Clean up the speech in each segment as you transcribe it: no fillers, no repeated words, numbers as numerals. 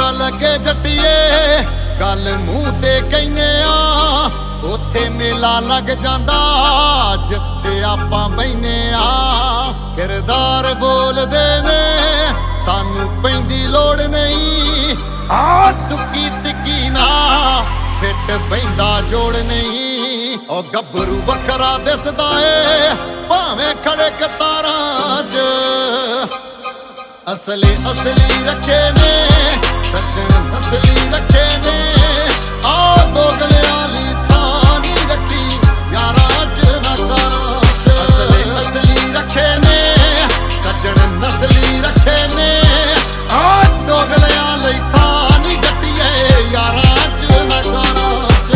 ਪਤਾ ਲੱਗੇ ਜੱਟੀਏ ਗੱਲ ਮੂੰਹ ਤੇ ਕਹਿੰਨੇ ਆ ਉੱਥੇ ਮੇਲਾ ਲੱਗ ਜਾਂਦਾ ਜਿੱਥੇ ਆਪਾਂ ਬੈਨੇ ਆ ਕਿਰਦਾਰ ਬੋਲਦੇ ਨੇ ਸਾਨੂੰ ਪੈਂਦੀ ਲੋੜ ਨਹੀਂ ਆ ਤੁੱਕੀ ਤਿੱਕੀ ਨਾ ਫਿੱਟ ਪੈਂਦਾ ਜੋੜ ਨਹੀਂ ਉਹ ਗੱਭਰੂ ਵੱਖਰਾ ਦਿਸਦਾ ਏ ਭਾਵੇਂ ਖੜੇ ਕਤਾਰਾਂ 'ਚ ਅਸਲੀ ਰੱਖੇ ਨੇ ਸੱਜਣ ਨਸਲੀ ਰੱਖੇ ਨੇ ਆ ਦੋਗਲਿਆਂ ਲਈ ਥਾਂ ਨਹੀਂ ਰੱਖੀ ਯਾਰਾਂ 'ਚ ਨਾ ਕਾਰਾਂ 'ਚ ਅਸਲੀ ਰੱਖੇ ਨੇ ਸੱਜਣ ਨਸਲੀ ਰੱਖੇ ਨੇ ਆ ਦੋਗਲਿਆਂ ਲਈ ਥਾਂ ਨਹੀਂ ਜੱਟੀਏ ਯਾਰਾਂ 'ਚ ਨਾ ਕਾਰਾਂ 'ਚ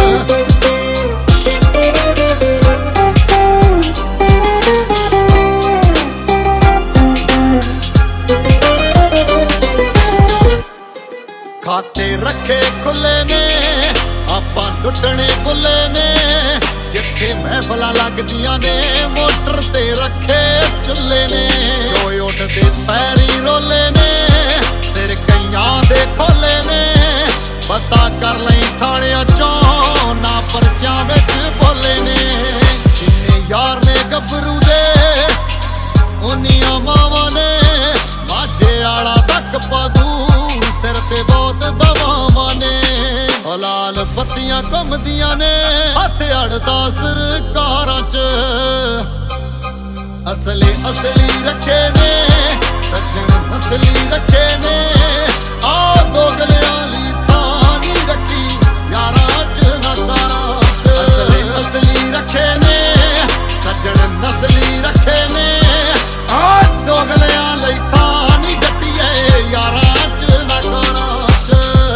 ਖਾਤੇ ਰੱਖੇ ਖੁੱਲੇ ਨੇ ਆਪਾਂ ਲੁੱਟਣੇ ਬੁੱਲੇ ਨੇ ਜਿੱਥੇ ਮਹਿਫਲਾਂ ਲੱਗਦੀਆਂ ਨੇ ਮੋਟਰ ਤੇ ਰੱਖੇ ਚੁੱਲੇ ਨੇ ਜੋ ਉੱਡਦੇ ਪੈਰੀ ਰੋਲੇ ਨੇ ਸਿਰ ਕਈਆਂ ਦੇ ਖੋਲੇ ਨੇ ਪਤਾ ਕਰ ਲਈ ਥਾਣਿਆਂ ਚੋਂ ਨਾ ਪਰਚਾਂ ਵਿੱਚ ਬੋਲੇ ਨੇ ਜਿੰਨੇ ਯਾਰ ਨੇ ਗੱਭਰੂ ਦੇ ਉਨੀਆਂ ਮਾਵਾਂ ਨੇ ਮਾਝੇ ਵਾਲਾ ਤੱਕ ਪਾਦੂ ਸਿਰ ਤੇ ਬਹੁਤ ਦਵਾਵਾਂ ਨੇ ਲਾਲ ਬੱਤੀਆਂ ਘੁੰਮਦੀਆਂ ਨੇ ਹੱਥ ਅੜਦਾ ਸਰਕਾਰਾਂ 'ਚ ਅਸਲੀ ਰੱਖੇ ਨੇ ਸੱਜਣ ਨਸਲੀ ਰੱਖੇ ਨੇ ਆ ਦੋਗਲਿਆਂ ਲਈ ਥਾਂ ਨਹੀਂ ਰੱਖੀ ਯਾਰਾਂ 'ਚ ਨਾ ਕਾਰਾਂ 'ਚ ਅਸਲੀ ਰੱਖੇ ਨੇ ਸੱਜਣ ਨਸਲੀ ਰੱਖੇ ਨੇ ਆ ਦੋਗਲਿਆਂ ਲਈ ਥਾਂ ਨਹੀਂ ਜੱਟੀਏ ਯਾਰਾਂ 'ਚ ਨਾ ਕਾਰਾਂ 'ਚ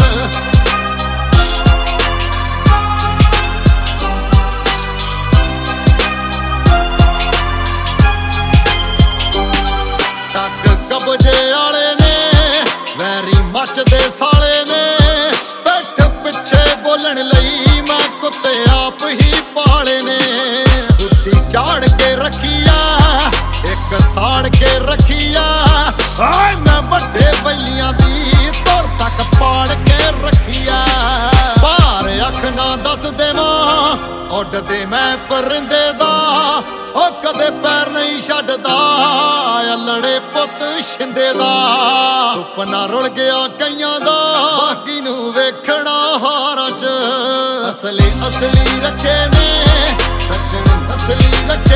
ਕਬਜੇ ਵਾਲੇ ਨੇ ਵੈਰੀ ਮੱਚਦੇ ਸਾਲੇ ਨੇ ਬੈਠ ਪਿੱਛੇ ਬੋਲਣ ਲਈ ਮੈਂ ਕੁੱਤੇ ਆਪ ਹੀ ਪਾਲੇ ਨੇ ਬੁੱਧੀ ਝਾੜ ਕੇ ਰੱਖੀਆ ਇੱਕ ਸਾੜ ਕੇ ਰੱਖੀਆ ਆਏ ਮੈਂ ਵੱਡੇ ਬੈਲੀਆਂ ਦੀ ਤੁਰ ਤੱਕ ਪਾੜ ਕੇ ਰੱਖੀਆ ਬਾਹਰ ਅੱਖ ਨਾ ਦੱਸ ਦੇਵਾਂ ਉੱਡਦੇ ਮੈਂ ਪਰਿੰਦੇ ਦਾ ਉਹ ਕਦੇ ਪੈਰ ਨਹੀਂ ਛੱਡਦਾ ਅਲੜੇ ਪੁੱਤ ਛਿੰਦੇ ਦਾ ਸੁਪਨਾ ਰੁਲ ਗਿਆ ਕਈਆਂ ਦਾ ਬਾਕੀ ਨੂੰ ਵੇਖਣਾ ਹਾਰਾਂ 'ਚ ਅਸਲੀ ਰੱਖੇ ਨੇ ਸੱਜਣ ਨਸਲੀ ਰੱਖੇ